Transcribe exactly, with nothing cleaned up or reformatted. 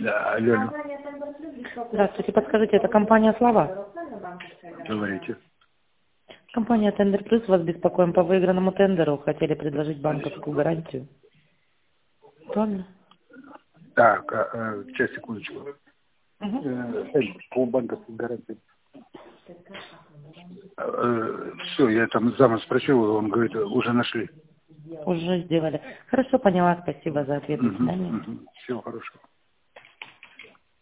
Да, алло. Здравствуйте, подскажите, это компания «Слова»? Говорите. Компания «Тендер Плюс», вас беспокоим по выигранному тендеру. Хотели предложить банковскую гарантию. Правильно? Так, а, а, сейчас, секундочку. Угу. Э, по банковской гарантии. Все, я там зама спросил, он говорит, уже нашли. Уже сделали. Хорошо, поняла. Спасибо за ответ. До Угу, свидания. угу. Всего хорошего.